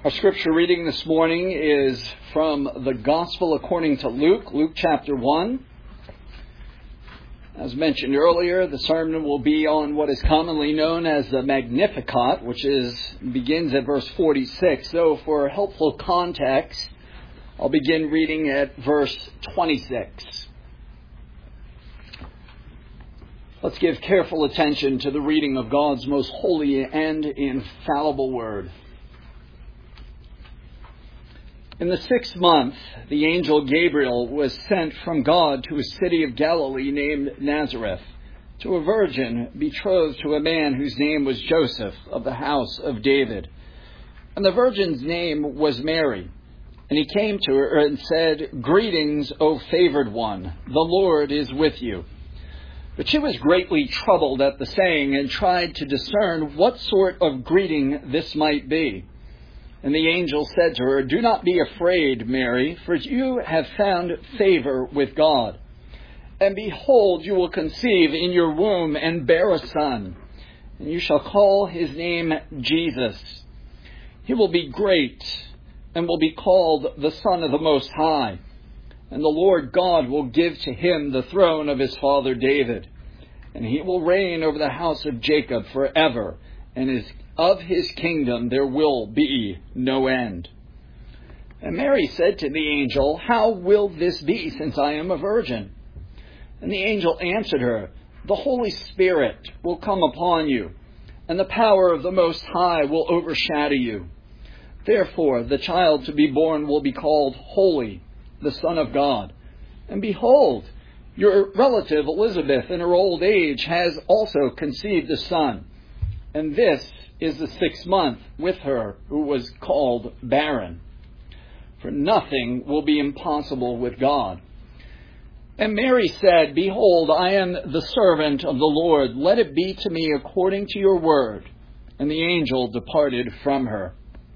Our scripture reading this morning is from the Gospel according to Luke, Luke chapter 1. As mentioned earlier, the sermon will be on what is commonly known as the Magnificat, which begins at verse 46. So for helpful context, I'll begin reading at verse 26. Let's give careful attention to the reading of God's most holy and infallible word. In the 6th month, the angel Gabriel was sent from God to a city of Galilee named Nazareth, to a virgin betrothed to a man whose name was Joseph, of the house of David. And the virgin's name was Mary. And he came to her and said, "Greetings, O favored one, the Lord is with you." But she was greatly troubled at the saying and tried to discern what sort of greeting this might be. And the angel said to her, "Do not be afraid, Mary, for you have found favor with God. And behold, you will conceive in your womb and bear a son, and you shall call his name Jesus. He will be great and will be called the Son of the Most High. And the Lord God will give to him the throne of his father David. And he will reign over the house of Jacob forever, and of his kingdom there will be no end." And Mary said to the angel, "How will this be, since I am a virgin?" And the angel answered her, "The Holy Spirit will come upon you, and the power of the Most High will overshadow you. Therefore, the child to be born will be called Holy, the Son of God. And behold, your relative Elizabeth in her old age has also conceived a son. And this is the 6th month with her who was called barren. For nothing will be impossible with God." And Mary said, "Behold, I am the servant of the Lord. Let it be to me according to your word." And the angel departed from her.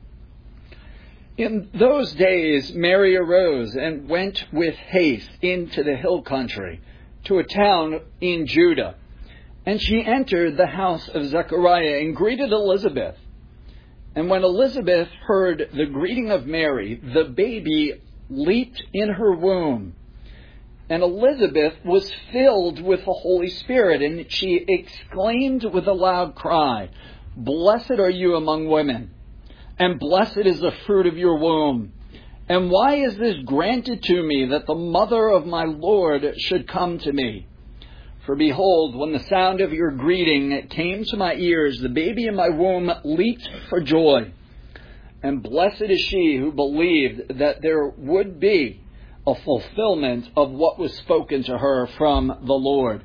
In those days, Mary arose and went with haste into the hill country, to a town in Judah. And she entered the house of Zechariah and greeted Elizabeth. And when Elizabeth heard the greeting of Mary, the baby leaped in her womb. And Elizabeth was filled with the Holy Spirit, and she exclaimed with a loud cry, "Blessed are you among women, and blessed is the fruit of your womb. And why is this granted to me, that the mother of my Lord should come to me? For behold, when the sound of your greeting came to my ears, the baby in my womb leaped for joy. And blessed is she who believed that there would be a fulfillment of what was spoken to her from the Lord."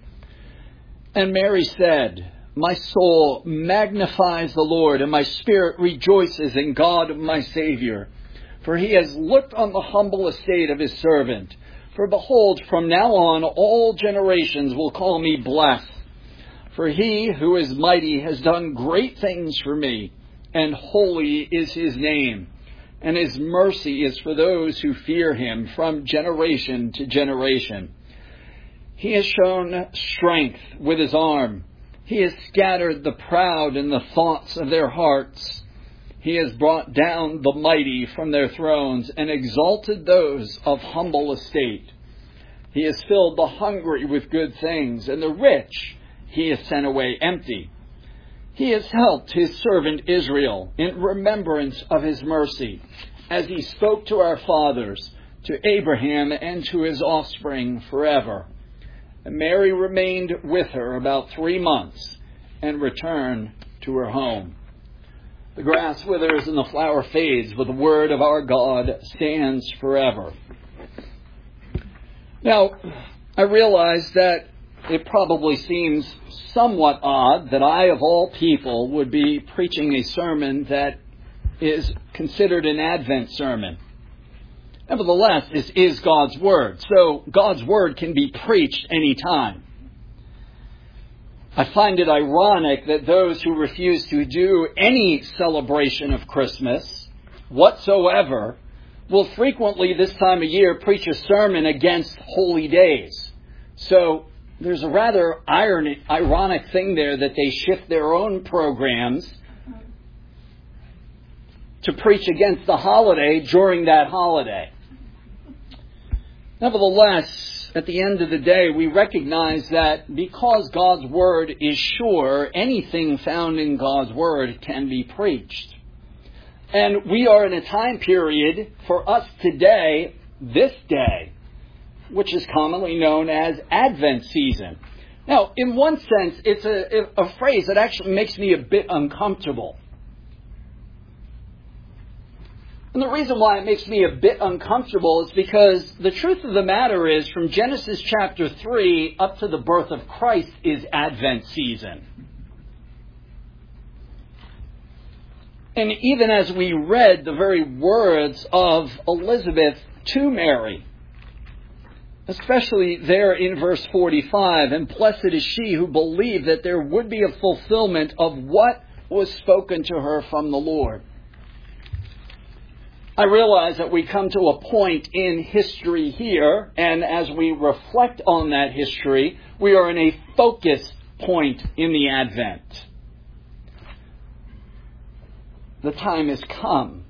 And Mary said, "My soul magnifies the Lord, and my spirit rejoices in God my Savior. For he has looked on the humble estate of his servant. For behold, from now on all generations will call me blessed. For he who is mighty has done great things for me, and holy is his name. And his mercy is for those who fear him from generation to generation. He has shown strength with his arm. He has scattered the proud in the thoughts of their hearts. He has brought down the mighty from their thrones and exalted those of humble estate. He has filled the hungry with good things, and the rich he has sent away empty. He has helped his servant Israel in remembrance of his mercy, as he spoke to our fathers, to Abraham and to his offspring forever." And Mary remained with her about 3 months and returned to her home. The grass withers and the flower fades, but the word of our God stands forever. Now, I realize that it probably seems somewhat odd that I, of all people, would be preaching a sermon that is considered an Advent sermon. Nevertheless, this is God's Word, so God's Word can be preached any time. I find it ironic that those who refuse to do any celebration of Christmas whatsoever will frequently this time of year preach a sermon against holy days. So there's a rather ironic thing there that they shift their own programs to preach against the holiday during that holiday. Nevertheless, at the end of the day, we recognize that because God's Word is sure, anything found in God's Word can be preached. And we are in a time period for us today, this day, which is commonly known as Advent season. Now, in one sense, it's a phrase that actually makes me a bit uncomfortable. And the reason why it makes me a bit uncomfortable is because the truth of the matter is, from Genesis chapter 3 up to the birth of Christ is Advent season. And even as we read the very words of Elizabeth to Mary, especially there in verse 45, and blessed is she who believed that there would be a fulfillment of what was spoken to her from the Lord. I realize that we come to a point in history here, and as we reflect on that history, we are in a focus point in the Advent. The time has come.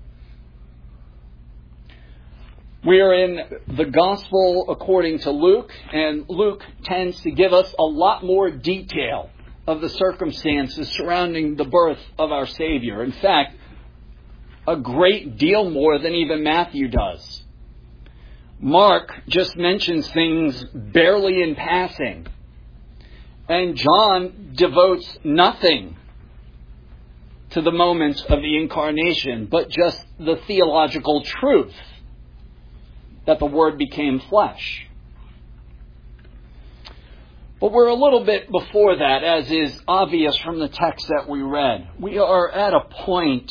We are in the Gospel according to Luke, and Luke tends to give us a lot more detail of the circumstances surrounding the birth of our Savior. In fact, a great deal more than even Matthew does. Mark just mentions things barely in passing, and John devotes nothing to the moment of the incarnation, but just the theological truth that the Word became flesh. But we're a little bit before that, as is obvious from the text that we read. We are at a point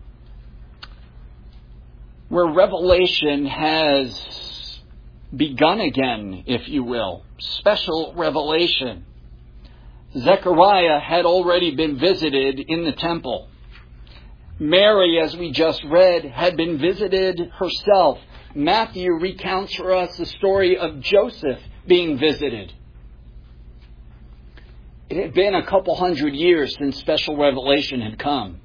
where revelation has begun again, if you will. Special revelation. Zechariah had already been visited in the temple. Mary, as we just read, had been visited herself. Matthew recounts for us the story of Joseph being visited. It had been a couple hundred years since special revelation had come.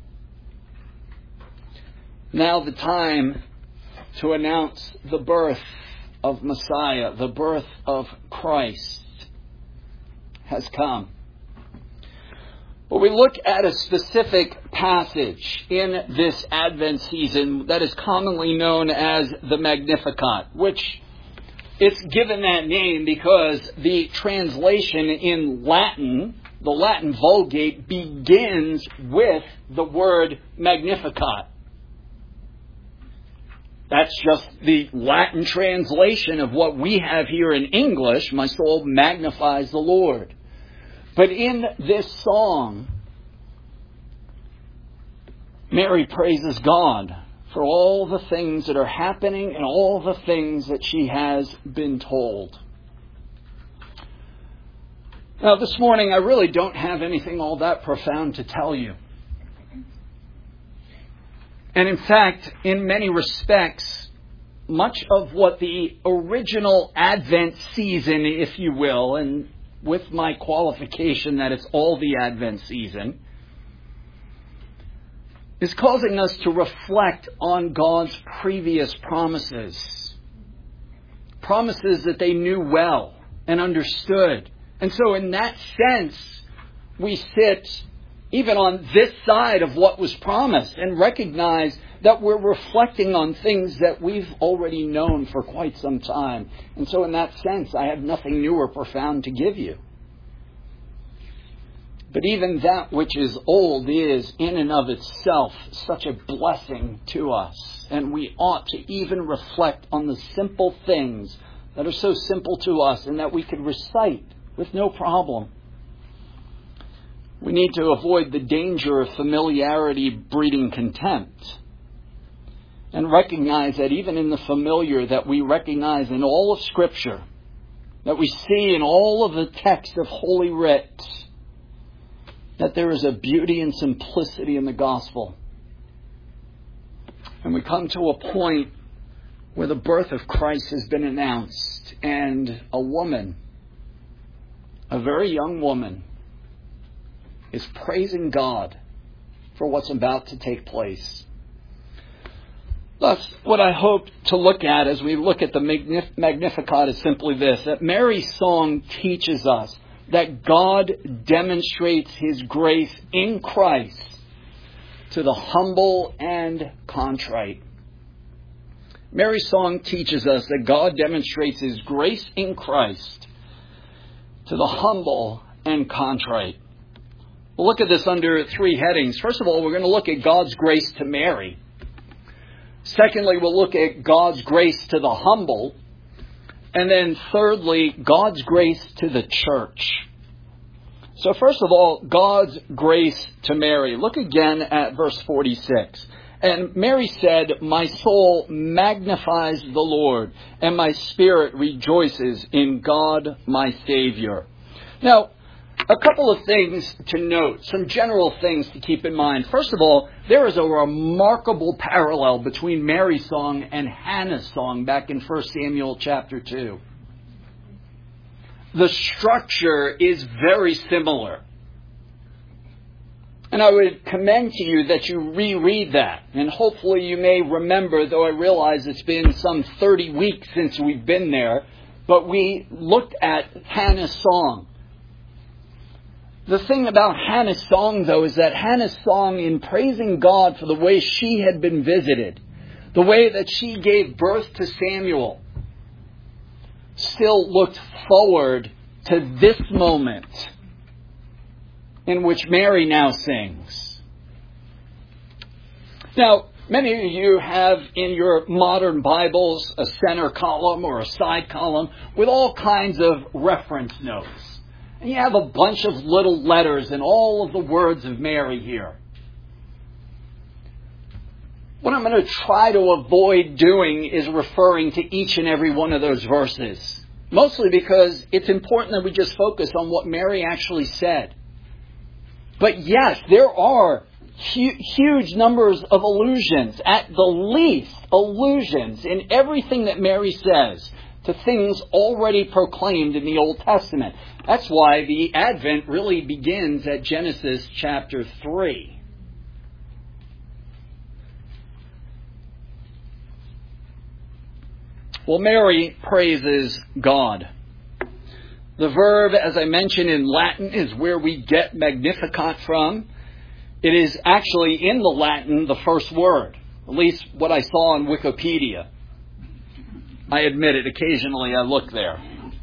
Now the time to announce the birth of Messiah, the birth of Christ, has come. But we look at a specific passage in this Advent season that is commonly known as the Magnificat, which it's given that name because the translation in Latin, the Latin Vulgate, begins with the word Magnificat. That's just the Latin translation of what we have here in English. My soul magnifies the Lord. But in this song, Mary praises God for all the things that are happening and all the things that she has been told. Now, this morning, I really don't have anything all that profound to tell you. And in fact, in many respects, much of what the original Advent season, if you will, and with my qualification that it's all the Advent season, is causing us to reflect on God's previous promises. Promises that they knew well and understood. And so in that sense, we sit even on this side of what was promised and recognize that we're reflecting on things that we've already known for quite some time. And so in that sense, I have nothing new or profound to give you. But even that which is old is in and of itself such a blessing to us. And we ought to even reflect on the simple things that are so simple to us and that we could recite with no problem. We need to avoid the danger of familiarity breeding contempt. And recognize that even in the familiar that we recognize in all of Scripture, that we see in all of the text of Holy Writ, that there is a beauty and simplicity in the gospel. And we come to a point where the birth of Christ has been announced, and a woman, a very young woman, is praising God for what's about to take place. Thus, what I hope to look at as we look at the Magnificat is simply this, that Mary's song teaches us that God demonstrates His grace in Christ to the humble and contrite. Mary's song teaches us that God demonstrates His grace in Christ to the humble and contrite. We'll look at this under three headings. First of all, we're going to look at God's grace to Mary. Secondly, we'll look at God's grace to the humble. And then thirdly, God's grace to the church. So first of all, God's grace to Mary. Look again at verse 46. And Mary said, "My soul magnifies the Lord, and my spirit rejoices in God my Savior." Now, a couple of things to note, some general things to keep in mind. First of all, there is a remarkable parallel between Mary's song and Hannah's song back in 1 Samuel chapter 2. The structure is very similar. And I would commend to you that you reread that. And hopefully you may remember, though I realize it's been some 30 weeks since we've been there, but we looked at Hannah's song. The thing about Hannah's song, though, is that Hannah's song in praising God for the way she had been visited, the way that she gave birth to Samuel, still looked forward to this moment in which Mary now sings. Now, many of you have in your modern Bibles a center column or a side column with all kinds of reference notes. And you have a bunch of little letters in all of the words of Mary here. What I'm going to try to avoid doing is referring to each and every one of those verses. Mostly because it's important that we just focus on what Mary actually said. But yes, there are huge numbers of allusions, at the least allusions in everything that Mary says to things already proclaimed in the Old Testament. That's why the Advent really begins at Genesis chapter 3. Well, Mary praises God. The verb, as I mentioned in Latin, is where we get Magnificat from. It is actually in the Latin the first word, at least what I saw on Wikipedia. I admit it, occasionally I look there.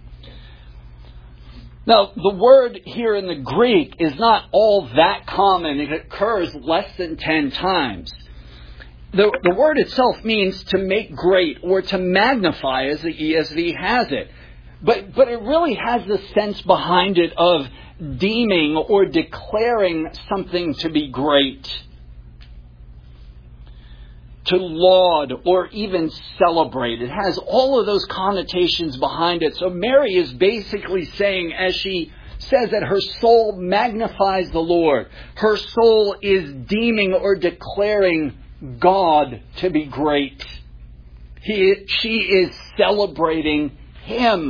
Now, the word here in the Greek is not all that common. It occurs less than 10 times. The word itself means to make great or to magnify, as the ESV has it. But it really has the sense behind it of deeming or declaring something to be great, to laud or even celebrate. It has all of those connotations behind it. So Mary is basically saying, as she says that her soul magnifies the Lord, her soul is deeming or declaring God to be great. She is celebrating Him.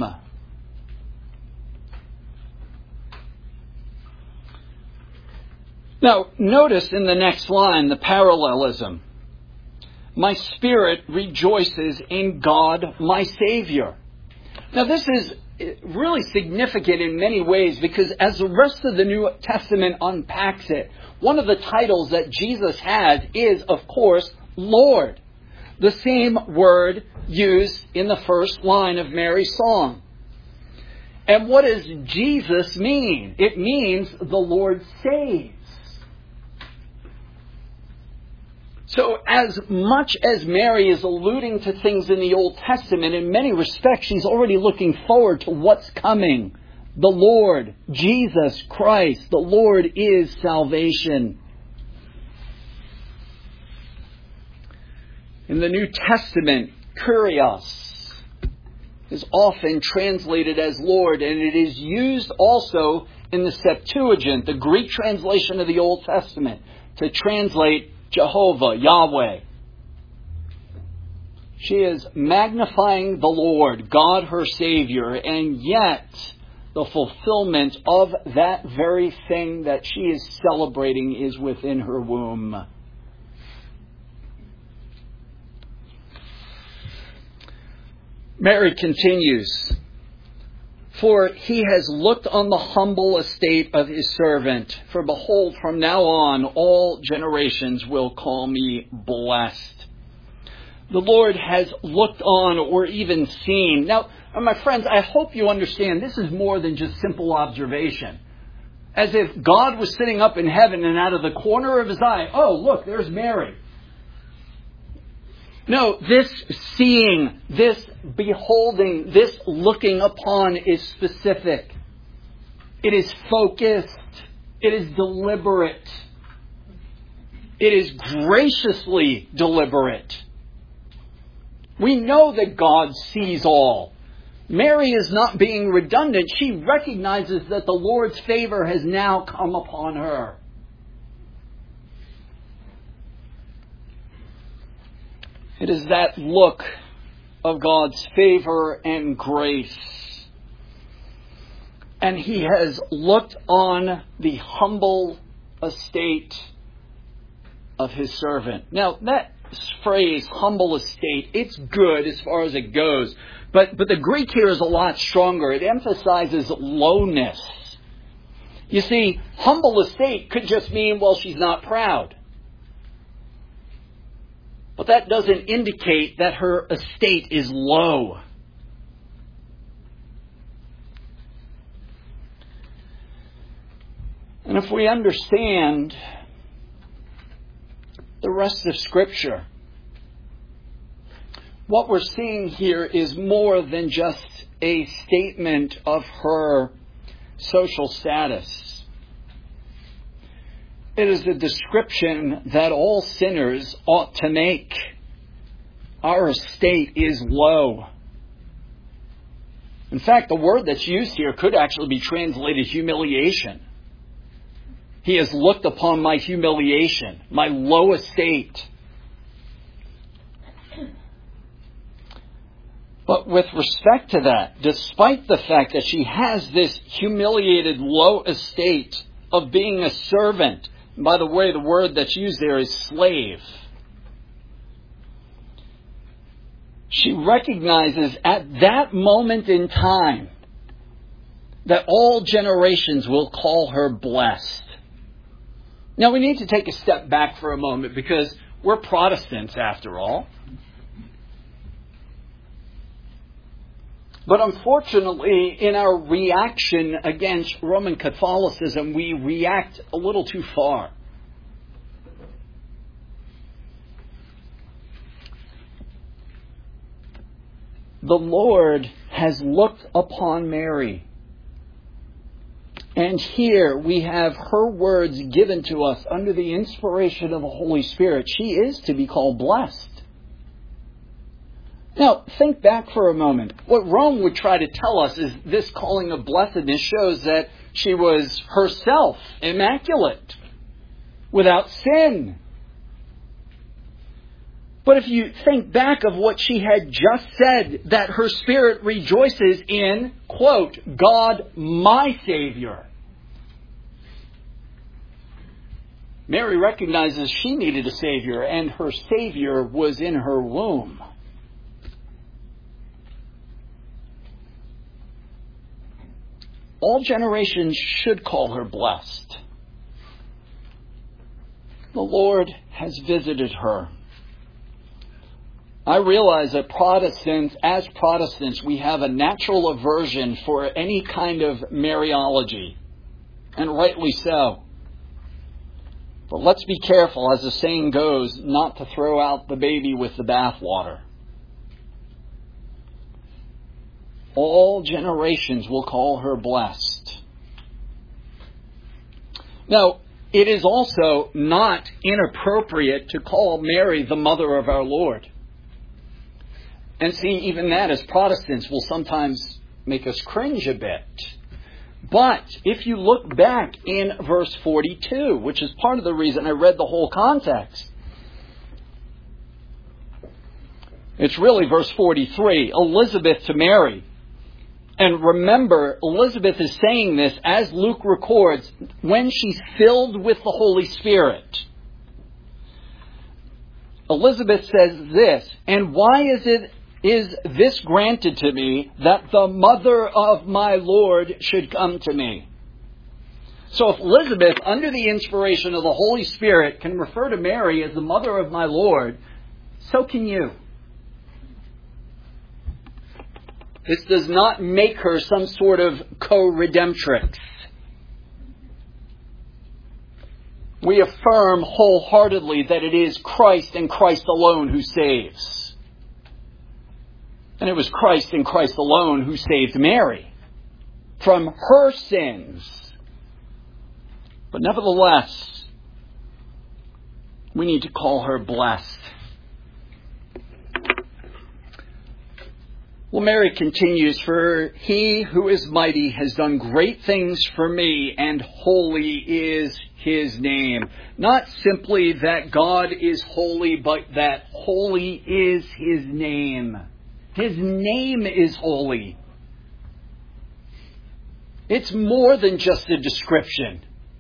Now, notice in the next line the parallelism. My spirit rejoices in God, my Savior. Now, this is really significant in many ways because as the rest of the New Testament unpacks it, one of the titles that Jesus has is, of course, Lord. The same word used in the first line of Mary's song. And what does Jesus mean? It means the Lord saves. So as much as Mary is alluding to things in the Old Testament, in many respects she's already looking forward to what's coming. The Lord, Jesus Christ, the Lord is salvation. In the New Testament, Kyrios is often translated as Lord, and it is used also in the Septuagint, the Greek translation of the Old Testament, to translate Jehovah, Yahweh. She is magnifying the Lord, God her Savior, and yet the fulfillment of that very thing that she is celebrating is within her womb. Mary continues, "For he has looked on the humble estate of his servant. For behold, from now on all generations will call me blessed." The Lord has looked on or even seen. Now, my friends, I hope you understand this is more than just simple observation. As if God was sitting up in heaven and out of the corner of his eye, oh, look, there's Mary. No, this seeing, this beholding, this looking upon is specific. It is focused. It is deliberate. It is graciously deliberate. We know that God sees all. Mary is not being redundant. She recognizes that the Lord's favor has now come upon her. It is that look of God's favor and grace. And he has looked on the humble estate of his servant. Now, that phrase, humble estate, it's good as far as it goes. But the Greek here is a lot stronger. It emphasizes lowness. You see, humble estate could just mean, well, she's not proud. But that doesn't indicate that her estate is low. And if we understand the rest of Scripture, what we're seeing here is more than just a statement of her social status. It is a description that all sinners ought to make. Our estate is low. In fact, the word that's used here could actually be translated humiliation. He has looked upon my humiliation, my low estate. But with respect to that, despite the fact that she has this humiliated low estate of being a servant, by the way, the word that's used there is slave. She recognizes at that moment in time that all generations will call her blessed. Now, we need to take a step back for a moment because we're Protestants after all. But unfortunately, in our reaction against Roman Catholicism, we react a little too far. The Lord has looked upon Mary. And here we have her words given to us under the inspiration of the Holy Spirit. She is to be called blessed. Now, think back for a moment. What Rome would try to tell us is this calling of blessedness shows that she was herself immaculate, without sin. But if you think back of what she had just said, that her spirit rejoices in, quote, God my Savior. Mary recognizes she needed a Savior, and her Savior was in her womb. All generations should call her blessed. The Lord has visited her. I realize that as Protestants, we have a natural aversion for any kind of Mariology, and rightly so. But let's be careful, as the saying goes, not to throw out the baby with the bathwater. All generations will call her blessed. Now, it is also not inappropriate to call Mary the mother of our Lord. And see, even that as Protestants will sometimes make us cringe a bit. But if you look back in verse 42, which is part of the reason I read the whole context, it's really verse 43, Elizabeth to Mary. And remember, Elizabeth is saying this, as Luke records, when she's filled with the Holy Spirit. Elizabeth says this, and why is it is this granted to me, that the mother of my Lord should come to me. So if Elizabeth, under the inspiration of the Holy Spirit, can refer to Mary as the mother of my Lord, so can you. This does not make her some sort of co-redemptrix. We affirm wholeheartedly that it is Christ and Christ alone who saves. And it was Christ and Christ alone who saved Mary from her sins. But nevertheless, we need to call her blessed. Well, Mary continues, for he who is mighty has done great things for me, and holy is his name. Not simply that God is holy, but that holy is his name. His name is holy. It's more than just a description.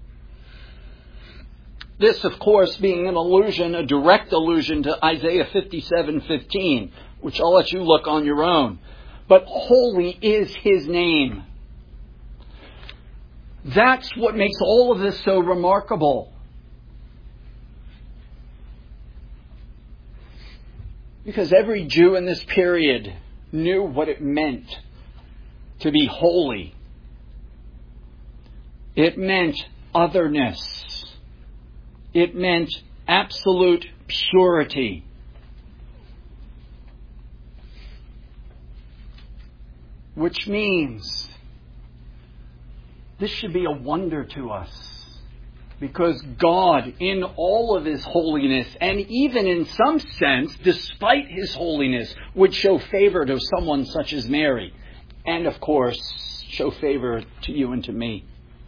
This, of course, being an allusion, a direct allusion to Isaiah 57:15, which I'll let you look on your own. But holy is his name. That's what makes all of this so remarkable. Because every Jew in this period knew what it meant to be holy. It meant otherness. It meant absolute purity. Which means this should be a wonder to us. Because God, in all of his holiness, and even in some sense, despite his holiness, would show favor to someone such as Mary. And, of course, show favor to you and to me.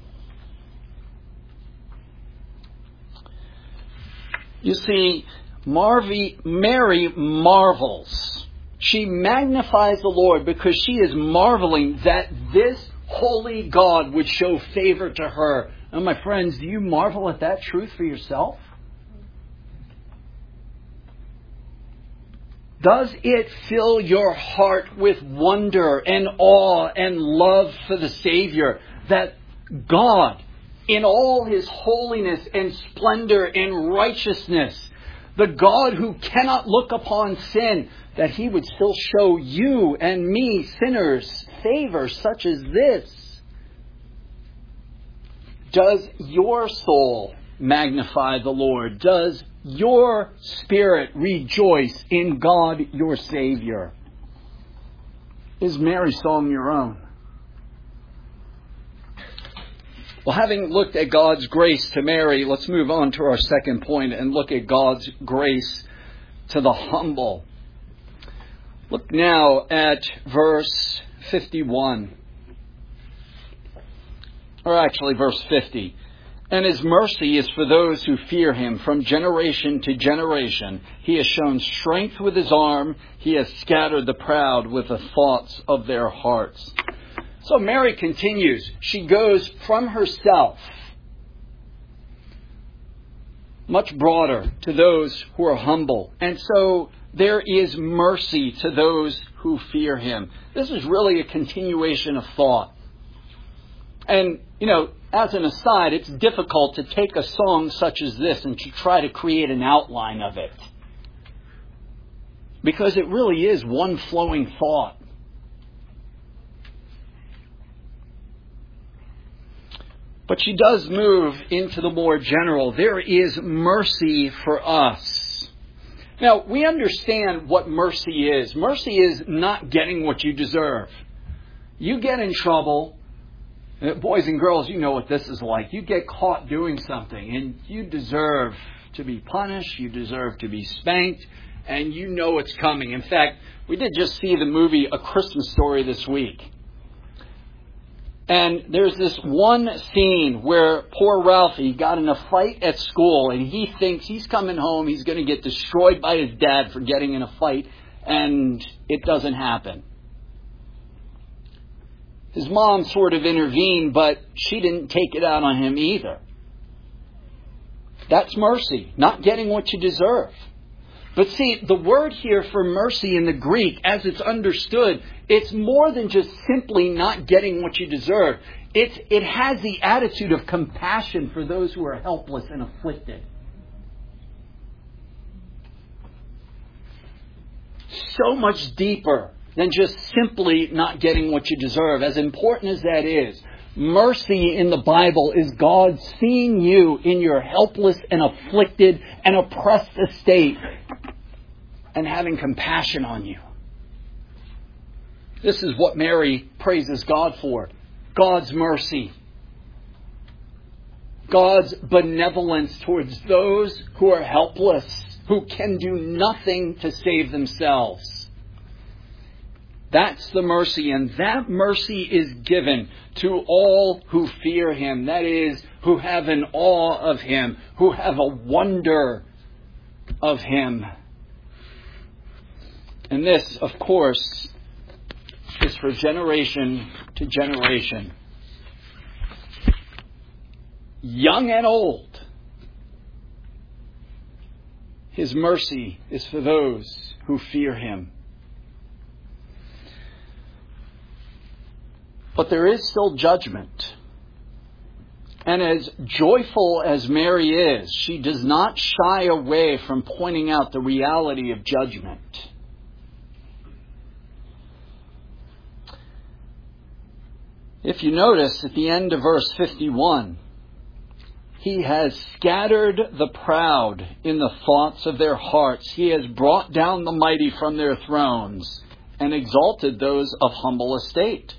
You see, Mary marvels. She magnifies the Lord because she is marveling that this holy God would show favor to her. And my friends, do you marvel at that truth for yourself? Does it fill your heart with wonder and awe and love for the Savior that God, in all his holiness and splendor and righteousness, the God who cannot look upon sin, that he would still show you and me, sinners, favor such as this? Does your soul magnify the Lord? Does your spirit rejoice in God, your Savior? Is Mary's song your own? Well, having looked at God's grace to Mary, let's move on to our second point and look at God's grace to the humble. Look now at verse 51. Or actually verse 50. And his mercy is for those who fear him from generation to generation. He has shown strength with his arm. He has scattered the proud with the thoughts of their hearts. So Mary continues. She goes from herself much broader to those who are humble. And so there is mercy to those who fear him. This is really a continuation of thought. And, as an aside, it's difficult to take a song such as this and to try to create an outline of it. Because it really is one flowing thought. But she does move into the more general. There is mercy for us. Now, we understand what mercy is. Mercy is not getting what you deserve. You get in trouble. Boys and girls, you know what this is like. You get caught doing something and you deserve to be punished. You deserve to be spanked. And you know it's coming. In fact, we did just see the movie A Christmas Story this week. And there's this one scene where poor Ralphie got in a fight at school and he thinks he's coming home, he's going to get destroyed by his dad for getting in a fight, and it doesn't happen. His mom sort of intervened, but she didn't take it out on him either. That's mercy, not getting what you deserve. But see, the word here for mercy in the Greek, as it's understood, it's more than just simply not getting what you deserve. It has the attitude of compassion for those who are helpless and afflicted. So much deeper than just simply not getting what you deserve. As important as that is, mercy in the Bible is God seeing you in your helpless and afflicted and oppressed estate and having compassion on you. This is what Mary praises God for. God's mercy. God's benevolence towards those who are helpless, who can do nothing to save themselves. That's the mercy, and that mercy is given to all who fear Him. That is, who have an awe of Him, who have a wonder of Him. And this, of course, is for generation to generation. Young and old. His mercy is for those who fear Him. But there is still judgment. And as joyful as Mary is, she does not shy away from pointing out the reality of judgment. If you notice at the end of verse 51, He has scattered the proud in the thoughts of their hearts. He has brought down the mighty from their thrones and exalted those of humble estate.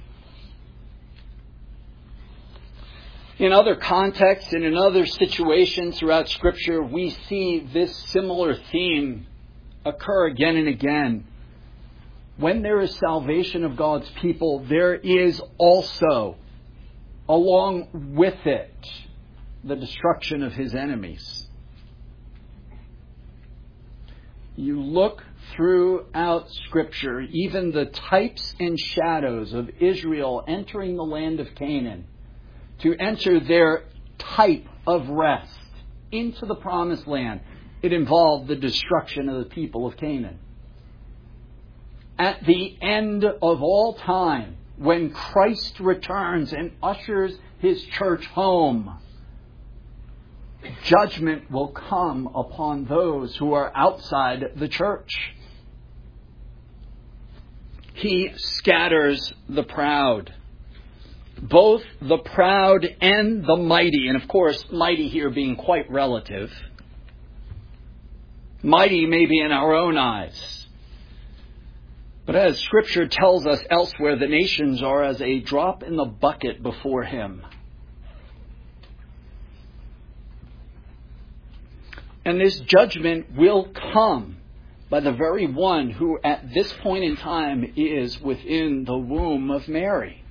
In other contexts and in other situations throughout Scripture, we see this similar theme occur again and again. When there is salvation of God's people, there is also, along with it, the destruction of His enemies. You look throughout Scripture, even the types and shadows of Israel entering the land of Canaan, to enter their type of rest into the promised land, it involved the destruction of the people of Canaan. At the end of all time, when Christ returns and ushers His church home, judgment will come upon those who are outside the church. He scatters the proud. Both the proud and the mighty. And of course, mighty here being quite relative. Mighty maybe in our own eyes. But as Scripture tells us elsewhere, the nations are as a drop in the bucket before Him. And this judgment will come by the very one who at this point in time is within the womb of Mary.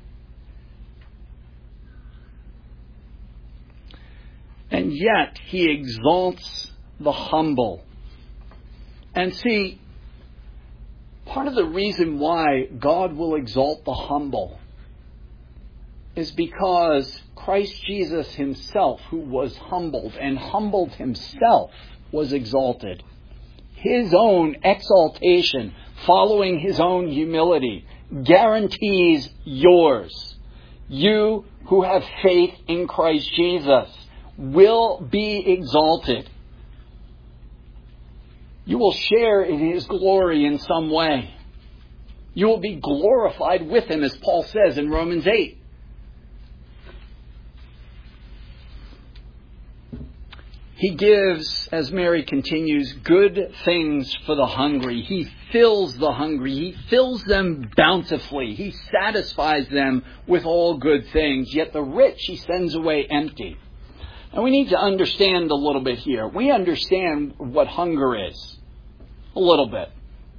And yet He exalts the humble. And see, part of the reason why God will exalt the humble is because Christ Jesus Himself, who was humbled and humbled Himself, was exalted. His own exaltation, following His own humility, guarantees yours. You who have faith in Christ Jesus will be exalted. You will share in His glory in some way. You will be glorified with Him, as Paul says in Romans 8. He gives, as Mary continues, good things for the hungry. He fills the hungry. He fills them bountifully. He satisfies them with all good things. Yet the rich He sends away empty. And we need to understand a little bit here. We understand what hunger is. A little bit.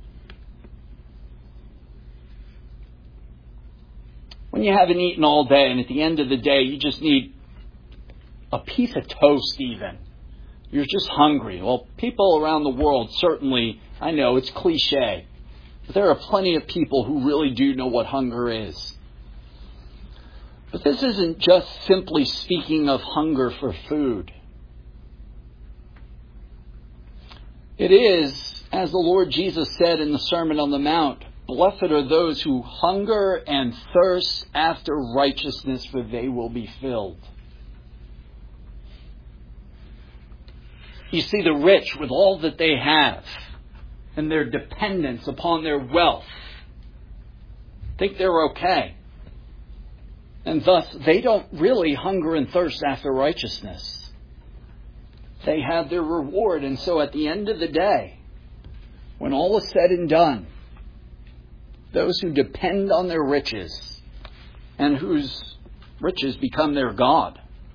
When you haven't eaten all day and at the end of the day you just need a piece of toast even. You're just hungry. Well, people around the world certainly, I know it's cliche, but there are plenty of people who really do know what hunger is. But this isn't just simply speaking of hunger for food. It is, as the Lord Jesus said in the Sermon on the Mount, blessed are those who hunger and thirst after righteousness, for they will be filled. You see, the rich, with all that they have and their dependence upon their wealth, think they're okay. And thus, they don't really hunger and thirst after righteousness. They have their reward. And so at the end of the day, when all is said and done, those who depend on their riches and whose riches become their God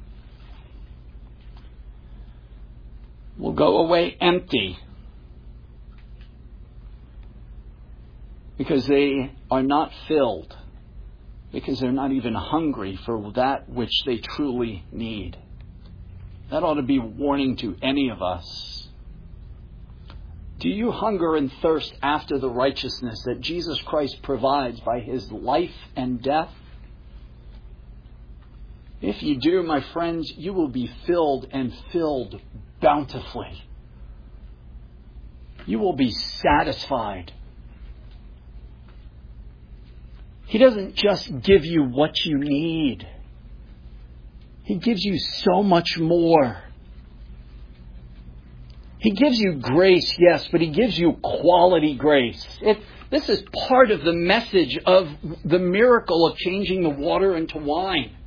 will go away empty because they are not filled, because they're not even hungry for that which they truly need. That ought to be a warning to any of us. Do you hunger and thirst after the righteousness that Jesus Christ provides by His life and death? If you do, my friends, you will be filled and filled bountifully. You will be satisfied. He doesn't just give you what you need. He gives you so much more. He gives you grace, yes, but He gives you quality grace. This is part of the message of the miracle of changing the water into wine.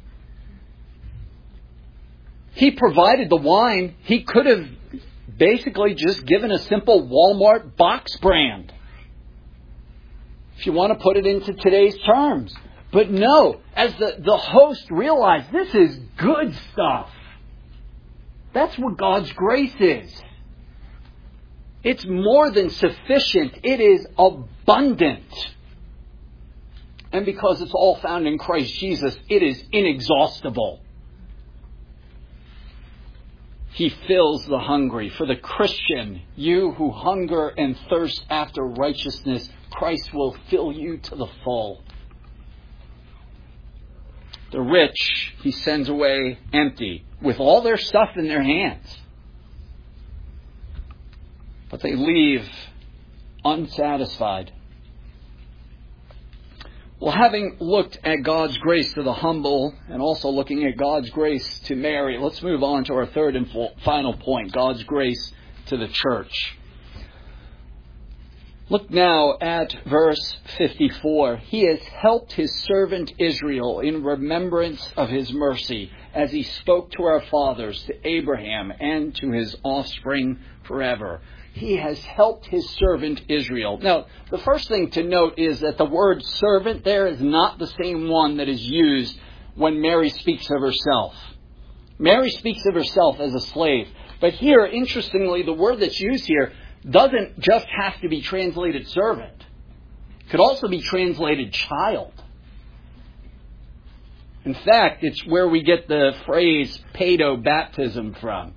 He provided the wine. He could have basically just given a simple Walmart box brand, if you want to put it into today's terms. But no, as the host realized, this is good stuff. That's what God's grace is. It's more than sufficient. It is abundant. And because it's all found in Christ Jesus, it is inexhaustible. He fills the hungry. For the Christian, you who hunger and thirst after righteousness, Christ will fill you to the full. The rich, He sends away empty, with all their stuff in their hands. But they leave unsatisfied. Well, having looked at God's grace to the humble and also looking at God's grace to Mary, let's move on to our third and final point, God's grace to the church. Look now at verse 54. He has helped His servant Israel in remembrance of His mercy, as He spoke to our fathers, to Abraham, and to his offspring forever. He has helped His servant Israel. Now, the first thing to note is that the word servant there is not the same one that is used when Mary speaks of herself. Mary speaks of herself as a slave. But here, interestingly, the word that's used here doesn't just have to be translated servant. It could also be translated child. In fact, it's where we get the phrase paedo-baptism from.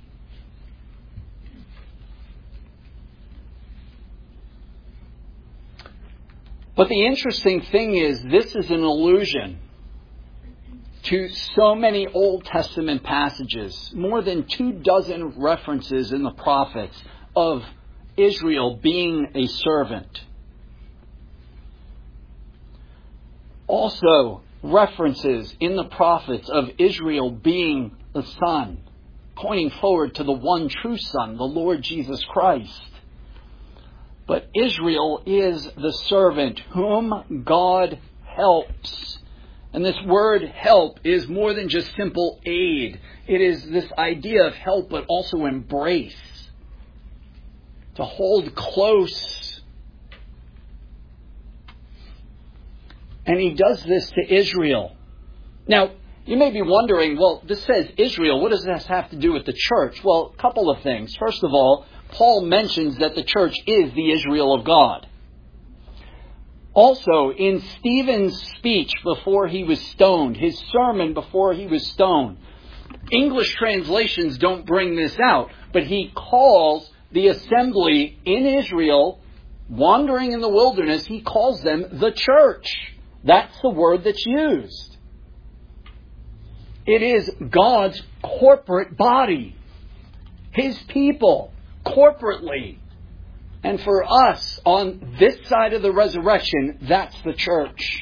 But the interesting thing is, this is an allusion to so many Old Testament passages, more than 24 references in the prophets of Israel being a servant. Also, references in the prophets of Israel being the Son, pointing forward to the one true Son, the Lord Jesus Christ. But Israel is the servant whom God helps. And this word help is more than just simple aid. It is this idea of help, but also embrace. To hold close. And He does this to Israel. Now, you may be wondering, well, this says Israel. What does this have to do with the church? Well, a couple of things. First of all, Paul mentions that the church is the Israel of God. Also, in Stephen's speech before he was stoned, his sermon before he was stoned, English translations don't bring this out, but he calls the assembly in Israel, wandering in the wilderness, he calls them the church. That's the word that's used. It is God's corporate body, His people, corporately. And for us, on this side of the resurrection, that's the church.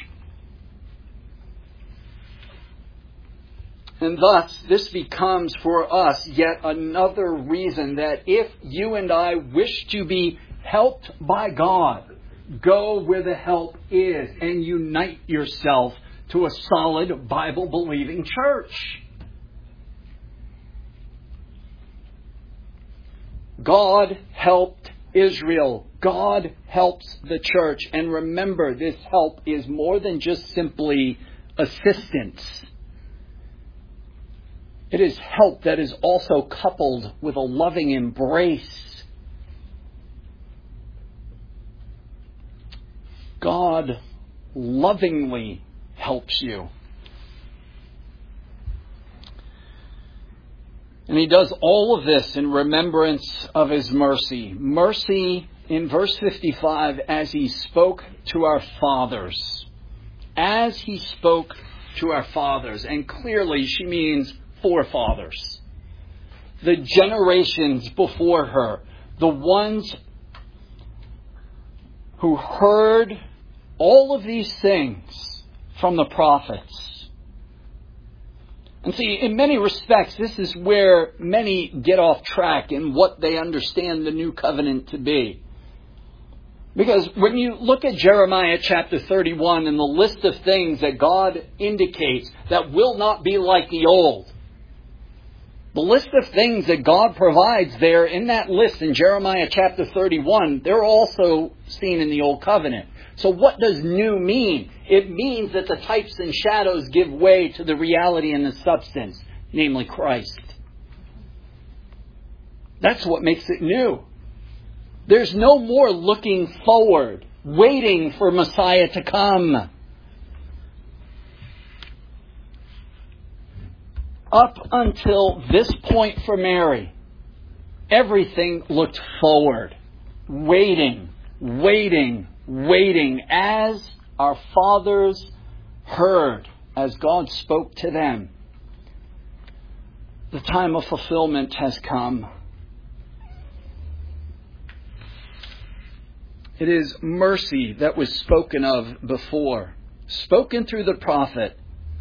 And thus, this becomes for us yet another reason that if you and I wish to be helped by God, go where the help is and unite yourself to a solid Bible-believing church. God helped Israel. God helps the church. And remember, this help is more than just simply assistance. It is help that is also coupled with a loving embrace. God lovingly helps you. And He does all of this in remembrance of His mercy. Mercy, in verse 55, as He spoke to our fathers. As He spoke to our fathers. And clearly she means forefathers. The generations before her. The ones who heard all of these things from the prophets. And see, in many respects, this is where many get off track in what they understand the new covenant to be. Because when you look at Jeremiah chapter 31 and the list of things that God indicates that will not be like the old, the list of things that God provides there in that list in Jeremiah chapter 31, they're also seen in the Old Covenant. So what does new mean? It means that the types and shadows give way to the reality and the substance, namely Christ. That's what makes it new. There's no more looking forward, waiting for Messiah to come. Up until this point for Mary, everything looked forward, waiting, as our fathers heard, as God spoke to them. The time of fulfillment has come. It is mercy that was spoken of before, spoken through the prophet.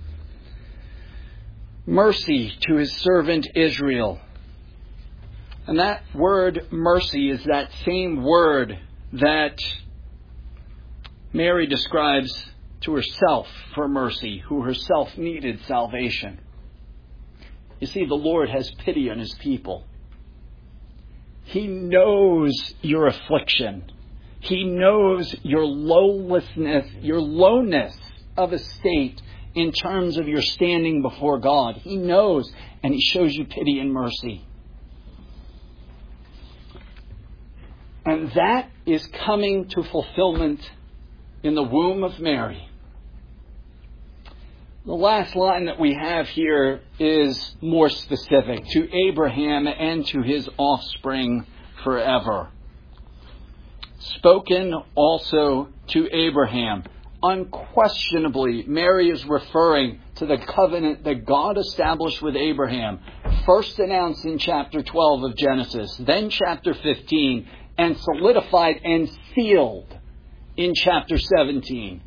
Mercy to His servant Israel. And that word mercy is that same word that Mary describes to herself for mercy, who herself needed salvation. You see, the Lord has pity on His people. He knows your affliction. He knows your lowlessness, your lowness of estate in terms of your standing before God. He knows, and He shows you pity and mercy. And that is coming to fulfillment in the womb of Mary. The last line that we have here is more specific, to Abraham and to his offspring forever. Spoken also to Abraham. Unquestionably, Mary is referring to the covenant that God established with Abraham, first announced in chapter 12 of Genesis, then chapter 15, and solidified and sealed in chapter 17.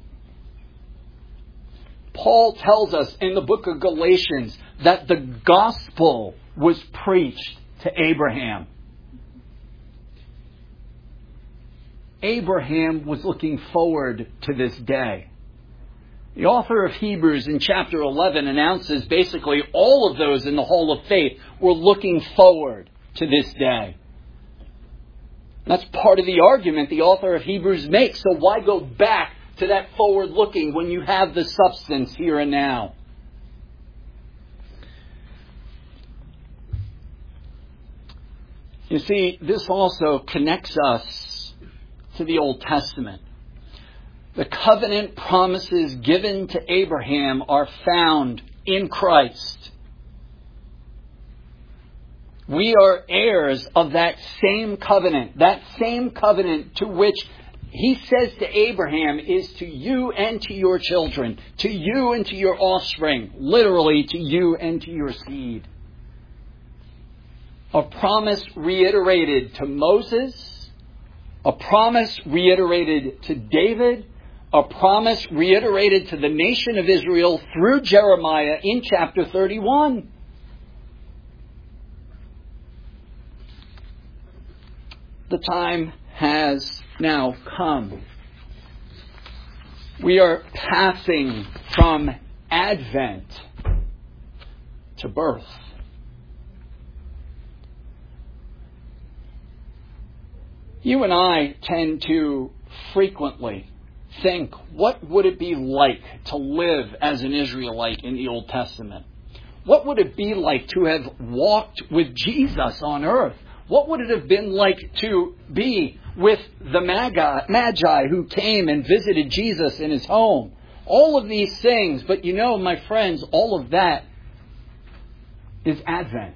Paul tells us in the book of Galatians that the gospel was preached to Abraham. Abraham was looking forward to this day. The author of Hebrews in chapter 11 announces basically all of those in the Hall of Faith were looking forward to this day. That's part of the argument the author of Hebrews makes. So why go back to that forward looking when you have the substance here and now? You see, this also connects us to the Old Testament. The covenant promises given to Abraham are found in Christ. We are heirs of that same covenant to which He says to Abraham is to you and to your children, to you and to your offspring, literally to you and to your seed. A promise reiterated to Moses, a promise reiterated to David, a promise reiterated to the nation of Israel through Jeremiah in chapter 31. The time has now come. We are passing from Advent to birth. You and I tend to frequently think, what would it be like to live as an Israelite in the Old Testament? What would it be like to have walked with Jesus on earth? What would it have been like to be with the Magi who came and visited Jesus in his home? All of these things, but you know, my friends, all of that is Advent.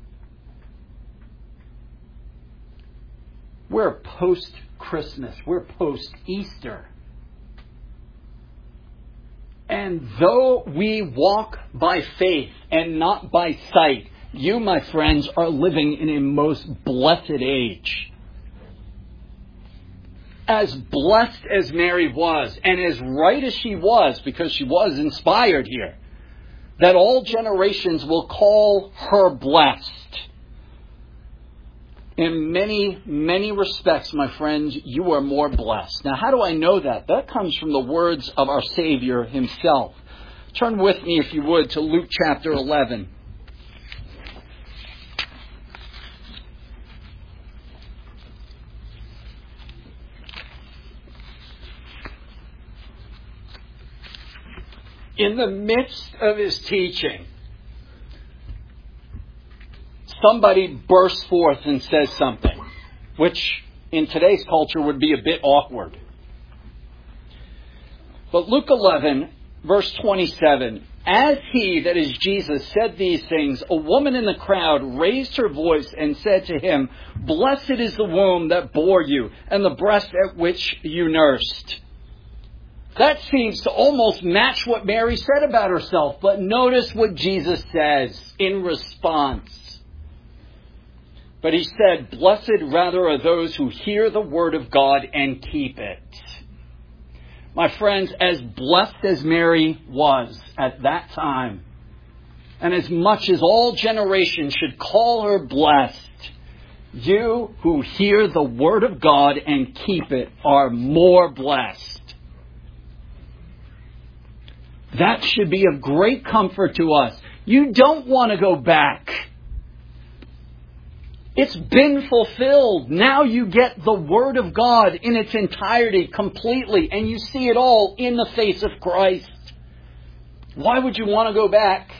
We're post-Christmas. We're post-Easter. And though we walk by faith and not by sight, you, my friends, are living in a most blessed age. As blessed as Mary was, and as right as she was, because she was inspired here, that all generations will call her blessed. In many, many respects, my friends, you are more blessed. Now, how do I know that? That comes from the words of our Savior himself. Turn with me, if you would, to Luke chapter 11. In the midst of his teaching, somebody bursts forth and says something, which in today's culture would be a bit awkward. But Luke 11, verse 27, as he, that is Jesus, said these things, a woman in the crowd raised her voice and said to him, "Blessed is the womb that bore you, and the breast at which you nursed." That seems to almost match what Mary said about herself. But notice what Jesus says in response. But he said, "Blessed rather are those who hear the word of God and keep it." My friends, as blessed as Mary was at that time, and as much as all generations should call her blessed, you who hear the word of God and keep it are more blessed. That should be of great comfort to us. You don't want to go back. It's been fulfilled. Now you get the Word of God in its entirety, completely, and you see it all in the face of Christ. Why would you want to go back?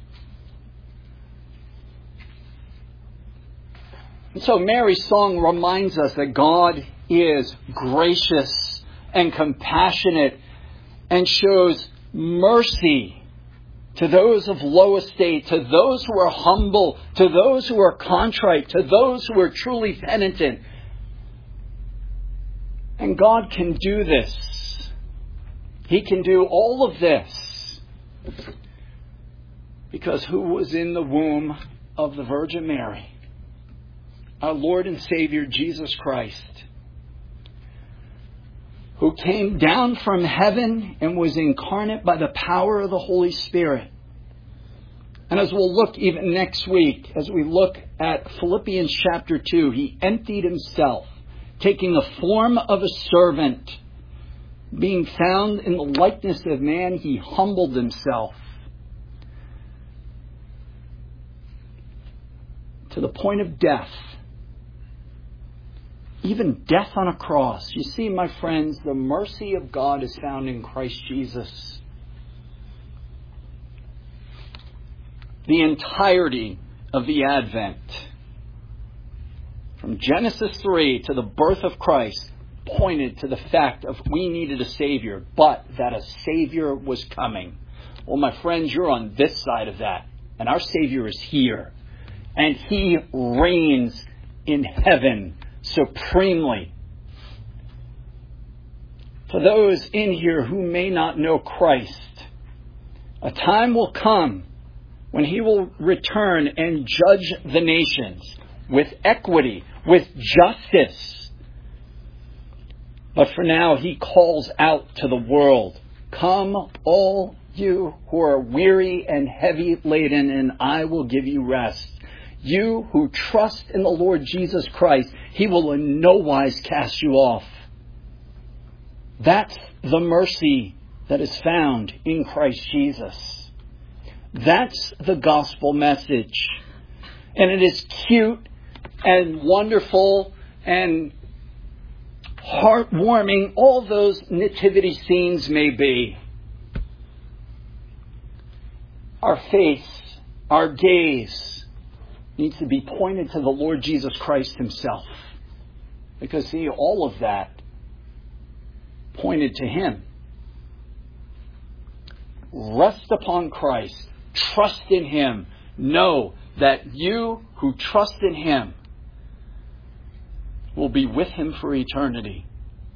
And so Mary's song reminds us that God is gracious and compassionate and shows mercy to those of low estate, to those who are humble, to those who are contrite, to those who are truly penitent. And God can do this. He can do all of this because who was in the womb of the Virgin Mary? Our Lord and Savior Jesus Christ, who came down from heaven and was incarnate by the power of the Holy Spirit. And as we'll look even next week, as we look at Philippians chapter 2, he emptied himself, taking the form of a servant. Being found in the likeness of man, he humbled himself to the point of death. Even death on a cross. You see, my friends, the mercy of God is found in Christ Jesus. The entirety of the Advent, from Genesis 3 to the birth of Christ, pointed to the fact of we needed a Savior, but that a Savior was coming. Well, my friends, you're on this side of that, and our Savior is here, and He reigns in heaven supremely. For those in here who may not know Christ, a time will come when he will return and judge the nations with equity, with justice. But for now, he calls out to the world, "Come, all you who are weary and heavy laden, and I will give you rest." You who trust in the Lord Jesus Christ, he will in no wise cast you off. That's the mercy that is found in Christ Jesus. That's the gospel message. And it is cute and wonderful and heartwarming, all those nativity scenes may be. Our face, our gaze needs to be pointed to the Lord Jesus Christ himself. Because see, all of that pointed to him. Rest upon Christ. Trust in him. Know that you who trust in him will be with him for eternity.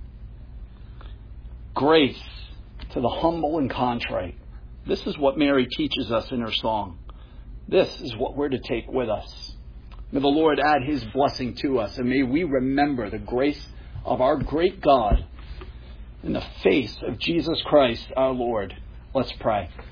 Grace to the humble and contrite. This is what Mary teaches us in her song. This is what we're to take with us. May the Lord add his blessing to us, and may we remember the grace of our great God in the face of Jesus Christ our Lord. Let's pray.